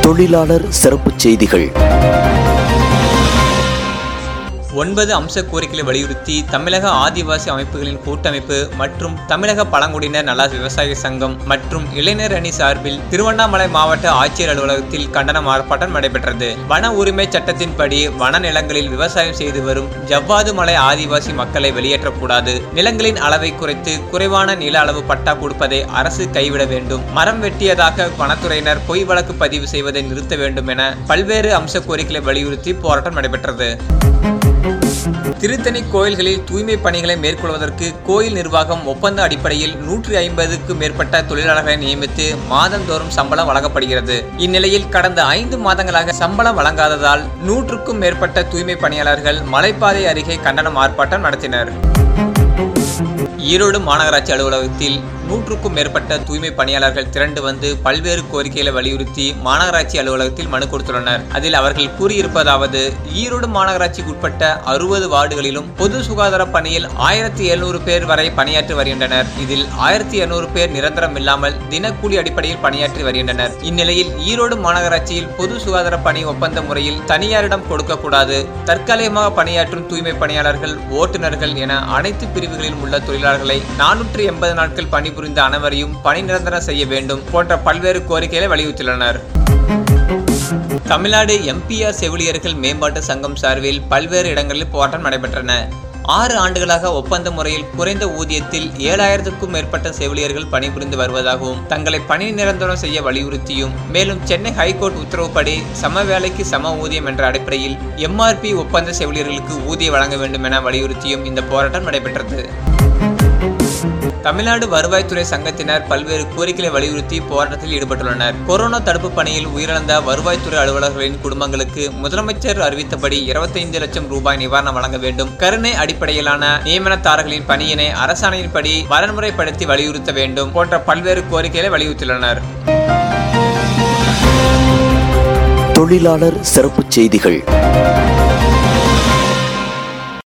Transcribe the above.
தொழிலாளர் சிறப்புச் செய்திகள். 9 அம்ச கோரிக்கைகளை வலியுறுத்தி தமிழக ஆதிவாசி அமைப்புகளின் கூட்டமைப்பு மற்றும் தமிழக பழங்குடியினர் நல விவசாய சங்கம் மற்றும் இளைஞர் அணி சார்பில் திருவண்ணாமலை மாவட்ட ஆட்சியர் அலுவலகத்தில் கண்டன ஆர்ப்பாட்டம் நடைபெற்றது. வன உரிமை சட்டத்தின்படி வன நிலங்களில் விவசாயம் செய்து வரும் ஜவ்வாது மலை ஆதிவாசி மக்களை வெளியேற்றக்கூடாது, நிலங்களின் அளவை குறைத்து குறைவான நில அளவு பட்டா கொடுப்பதை அரசு கைவிட வேண்டும், மரம் வெட்டியதாக வனத்துறையினர் பொய் வழக்கு பதிவு செய்வதை நிறுத்த வேண்டும் என பல்வேறு அம்ச கோரிக்கைகளை வலியுறுத்தி போராட்டம் நடைபெற்றது. திருத்தணி கோயில்களில் தூய்மை பணிகளை மேற்கொள்வதற்கு கோயில் நிர்வாகம் ஒப்பந்த அடிப்படையில் 150க்கும் மேற்பட்ட தொழிலாளர்களை நியமித்து மாதந்தோறும் சம்பளம் வழங்கப்படுகிறது. இந்நிலையில் கடந்த 5 மாதங்களாக சம்பளம் வழங்காததால் 100க்கும் மேற்பட்ட தூய்மை பணியாளர்கள் மலைப்பாதை அருகே கண்டன ஆர்ப்பாட்டம் நடத்தினர். ஈரோடு மாநகராட்சி அலுவலகத்தில் 100க்கும் மேற்பட்ட தூய்மை பணியாளர்கள் திரண்டு வந்து பல்வேறு கோரிக்கைகளை வலியுறுத்தி மாநகராட்சி அலுவலகத்தில் மனு கொடுத்துள்ளனர். அதில் அவர்கள் கூறியிருப்பதாவது: ஈரோடு மாநகராட்சிக்கு உட்பட்ட 60 வார்டுகளிலும் பொது சுகாதார பணியில் 1700 பேர் வரை பணியாற்றி வருகின்றனர். இதில் 1200 பேர் நிரந்தரம் இல்லாமல் தினக்கூலி அடிப்படையில் பணியாற்றி வருகின்றனர். இந்நிலையில் ஈரோடு மாநகராட்சியில் பொது சுகாதார பணி ஒப்பந்த முறையில் தனியாரிடம் கொடுக்கக்கூடாது, தற்காலிகமாக பணியாற்றும் தூய்மை பணியாளர்கள், ஓட்டுநர்கள் என அனைத்து பிரிவுகளிலும் உள்ள தொழிலாளர்களை 480 நாட்கள் பணிபுரிந்த அனைவரையும் பணி நிரந்தரம் செய்ய வேண்டும் போன்ற பல்வேறு கோரிக்கைகளை வலியுறுத்தியுள்ளனர். தமிழ்நாடு எம்பிஆர் செவிலியர்கள் மேம்பாட்டு சங்கம் சார்பில் பல்வேறு இடங்களில் போராட்டம் நடைபெற்றன. 6 ஆண்டுகளாக ஒப்பந்த முறையில் குறைந்த ஊதியத்தில் 7000க்கும் மேற்பட்ட செவிலியர்கள் பணிபுரிந்து வருவதாகவும் தங்களை பணி நிரந்தரம் செய்ய வலியுறுத்தியும், மேலும் சென்னை ஹைகோர்ட் உத்தரவுப்படி சம வேலைக்கு சம ஊதியம் என்ற அடிப்படையில் MRP ஒப்பந்த செவிலியர்களுக்கு ஊதியம் வழங்க வேண்டும் என வலியுறுத்தியும் இந்த போராட்டம் நடைபெற்றது. தமிழ்நாடு வருவாய்த்துறை சங்கத்தினர் பல்வேறு கோரிக்கைகளை வலியுறுத்தி போராட்டத்தில் ஈடுபட்டுள்ளனர். கொரோனா தடுப்பு பணியில் உயிரிழந்த வருவாய்த்துறை அலுவலர்களின் குடும்பங்களுக்கு முதலமைச்சர் அறிவித்தபடி 25 லட்சம் ரூபாய் நிவாரணம் வழங்க வேண்டும், கருணை அடிப்படையிலான நியமனதாரர்களின் பணியினை அரசாணையின்படி வரன்முறைப்படுத்தி வலியுறுத்த வேண்டும் போன்ற பல்வேறு கோரிக்கைகளை வலியுறுத்தியுள்ளனர். தொழிலாளர் சிறப்புச் செய்திகள்.